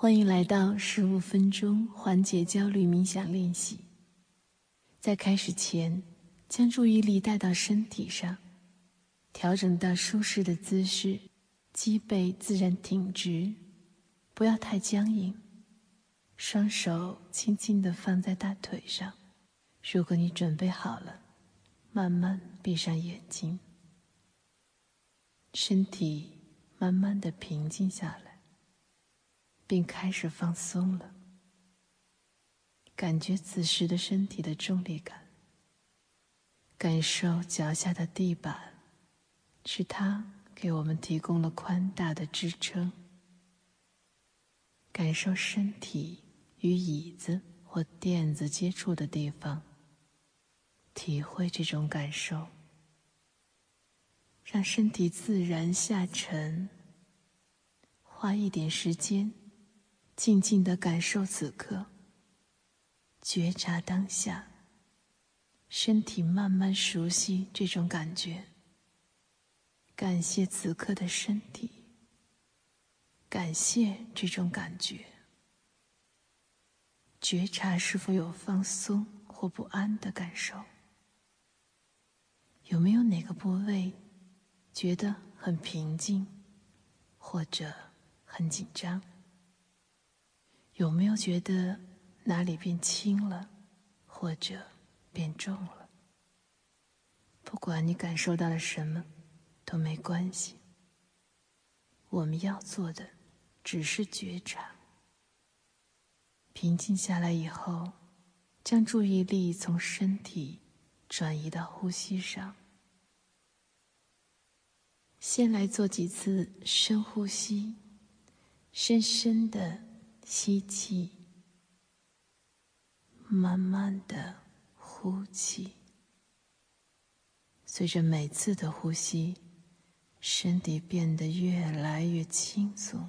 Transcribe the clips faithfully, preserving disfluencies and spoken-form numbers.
欢迎来到十五分钟缓解焦虑冥想练习。在开始前，将注意力带到身体上，调整到舒适的姿势，脊背自然挺直，不要太僵硬。双手轻轻地放在大腿上。如果你准备好了，慢慢闭上眼睛，身体慢慢地平静下来，并开始放松了。感觉此时的身体的重力感，感受脚下的地板，是它给我们提供了宽大的支撑。感受身体与椅子或垫子接触的地方，体会这种感受，让身体自然下沉。花一点时间，静静地感受此刻，觉察当下，身体慢慢熟悉这种感觉。感谢此刻的身体，感谢这种感觉。觉察是否有放松或不安的感受？有没有哪个部位觉得很平静，或者很紧张？有没有觉得哪里变轻了，或者变重了？不管你感受到了什么，都没关系。我们要做的只是觉察。平静下来以后，将注意力从身体转移到呼吸上。先来做几次深呼吸，深深的吸气，慢慢的呼气。随着每次的呼吸，身体变得越来越轻松。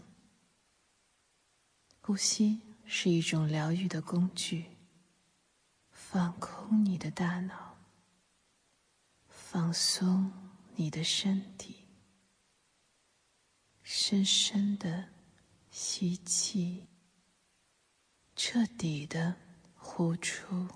呼吸是一种疗愈的工具，放空你的大脑，放松你的身体。深深的吸气，彻底的呼出。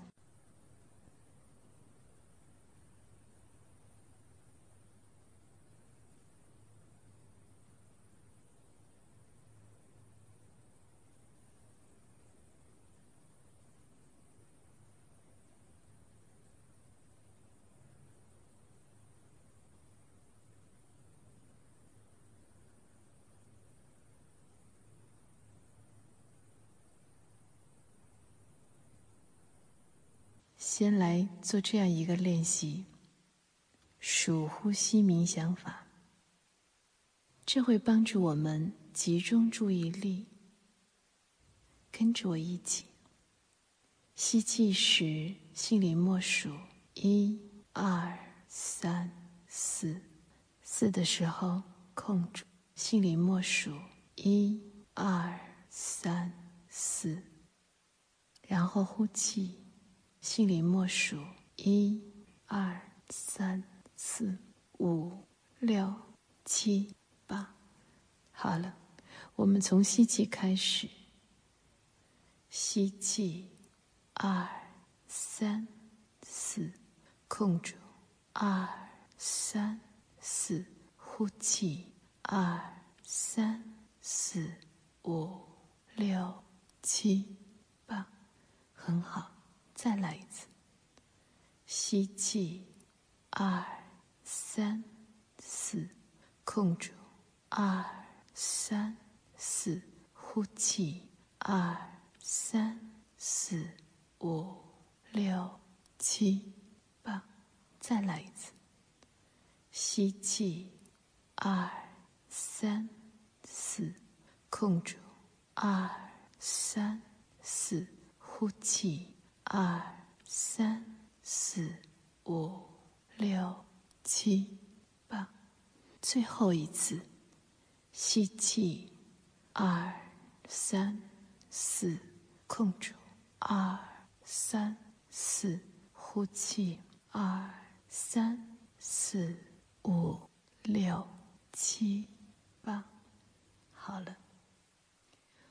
先来做这样一个练习，数呼吸冥想法。这会帮助我们集中注意力。跟着我一起，吸气时心里默数一、二、三、四，四的时候空住，心里默数一、二、三、四，然后呼气。心里默数一、二、三、四、五、六、七、八。好了，我们从吸气开始。吸气，二、三、四，空住，二、三、四，呼气，二、三、四、五、六、七、八，很好。再来一次，吸气，二、三、四，空住，二、三、四，呼气，二、三、四、五、六、七、八，再来一次，吸气，二、三、四，空住，二、三、四，呼气。二、三、四、五、六、七、八，最后一次，吸气，二、三、四，空住，二、三、四，呼气，二、三、四、五、六、七、八，好了。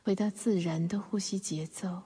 回到自然的呼吸节奏。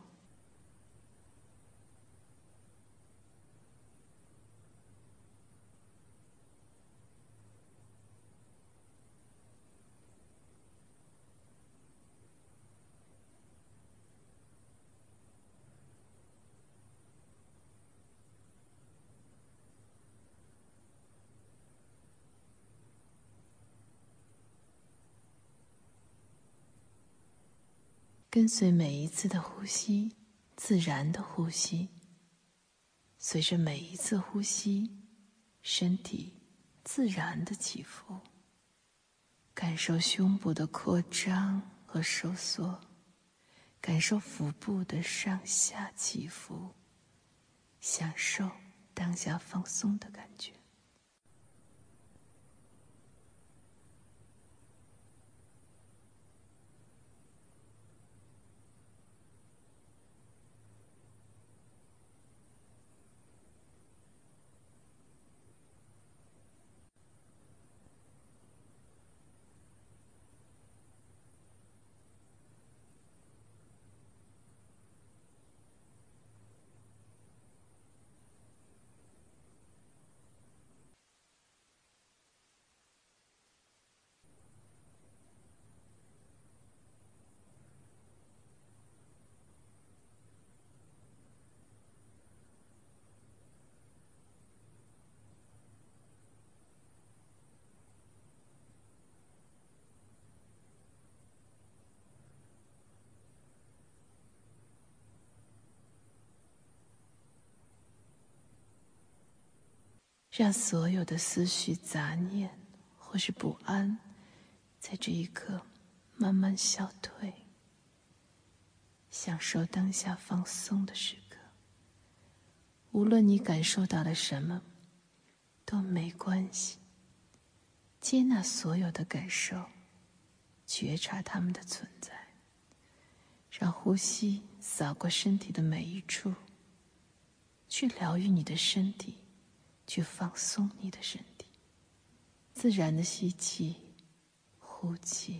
跟随每一次的呼吸，自然的呼吸。随着每一次呼吸，身体自然的起伏，感受胸部的扩张和收缩，感受腹部的上下起伏，享受当下放松的感觉。让所有的思绪、杂念或是不安，在这一刻慢慢消退，享受当下放松的时刻。无论你感受到了什么，都没关系。接纳所有的感受，觉察它们的存在，让呼吸扫过身体的每一处，去疗愈你的身体，去放松你的身体。自然的吸气，呼气。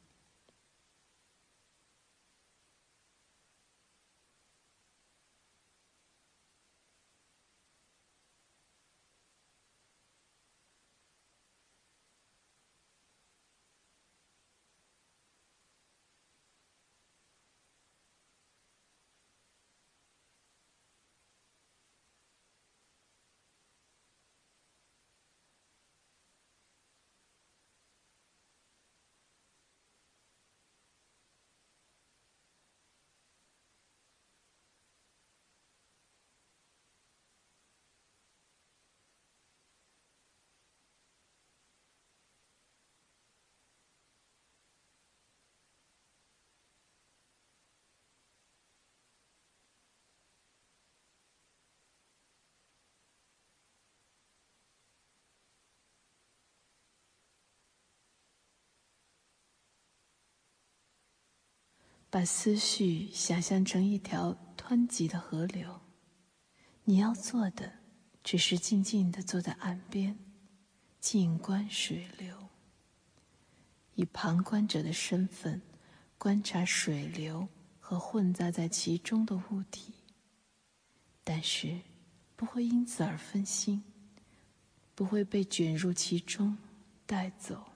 把思绪想象成一条湍急的河流，你要做的只是静静地坐在岸边，静观水流，以旁观者的身份观察水流和混杂在其中的物体，但是不会因此而分心，不会被卷入其中带走。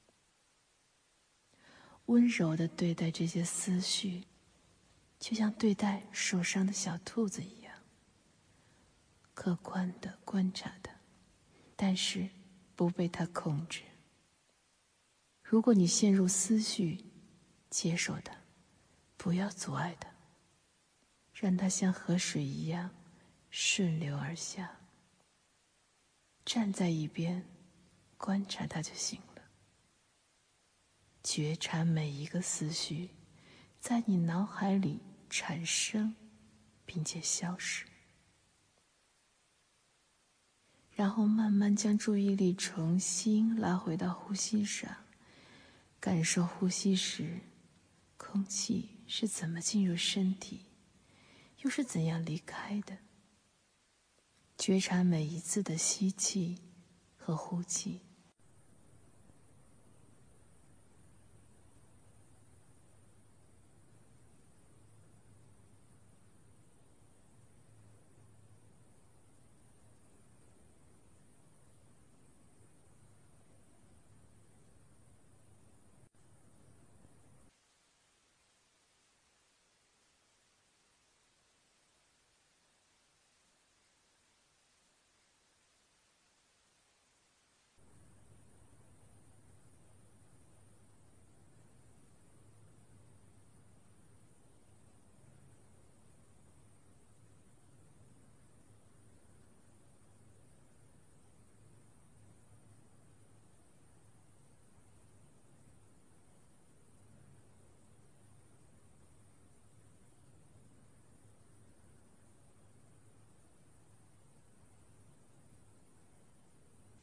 温柔地对待这些思绪，就像对待受伤的小兔子一样，客观地观察它，但是不被它控制。如果你陷入思绪，接受它，不要阻碍它，让它像河水一样顺流而下。站在一边观察它就行了。觉察每一个思绪在你脑海里产生并且消失，然后慢慢将注意力重新拉回到呼吸上，感受呼吸时空气是怎么进入身体，又是怎样离开的。觉察每一次的吸气和呼气。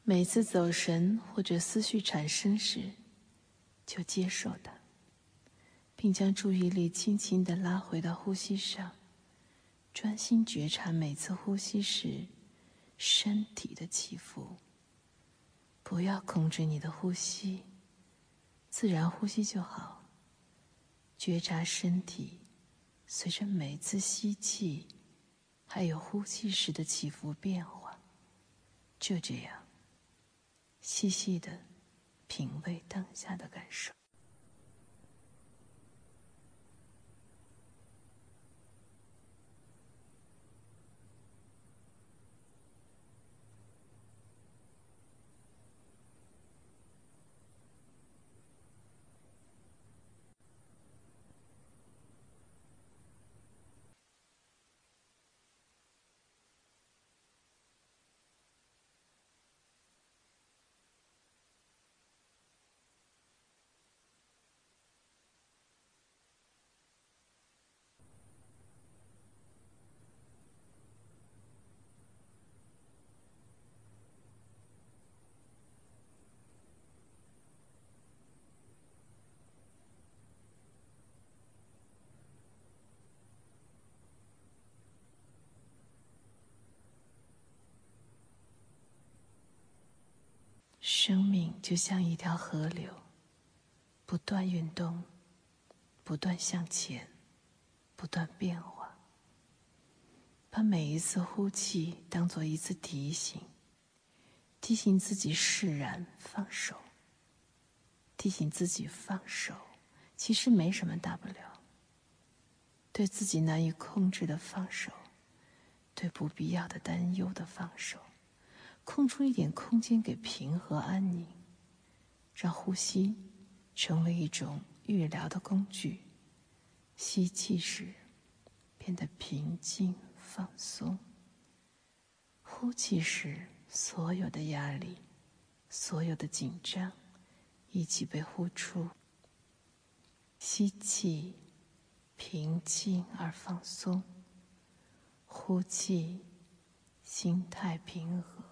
每次走神或者思绪产生时，就接受它，并将注意力轻轻地拉回到呼吸上，专心觉察每次呼吸时身体的起伏。不要控制你的呼吸，自然呼吸就好。觉察身体随着每次吸气还有呼气时的起伏变化。就这样细细地品味当下的感受。生命就像一条河流，不断运动，不断向前，不断变化。把每一次呼气当作一次提醒，提醒自己释然放手，提醒自己放手，其实没什么大不了。对自己难以控制的放手，对不必要的担忧的放手，空出一点空间给平和安宁，让呼吸成为一种预疗的工具。吸气时变得平静放松，呼气时所有的压力，所有的紧张一起被呼出。吸气平静而放松，呼气心态平和。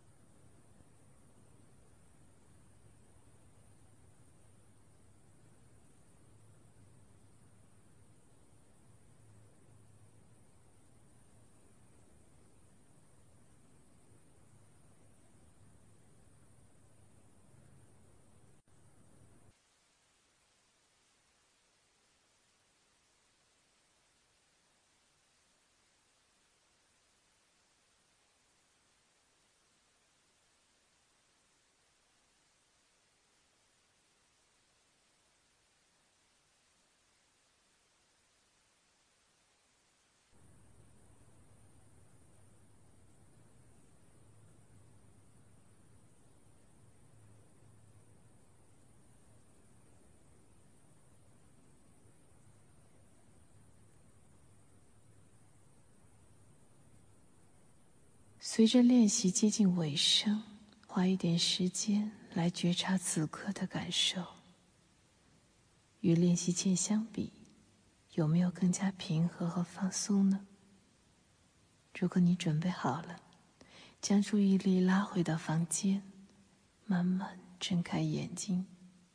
随着练习接近尾声，花一点时间来觉察此刻的感受。与练习前相比，有没有更加平和和放松呢？如果你准备好了，将注意力拉回到房间，慢慢睁开眼睛。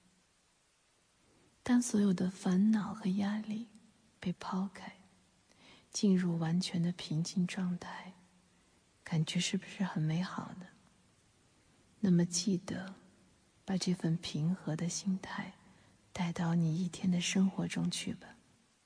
当所有的烦恼和压力被抛开，进入完全的平静状态，感觉是不是很美好呢？那么记得把这份平和的心态带到你一天的生活中去吧。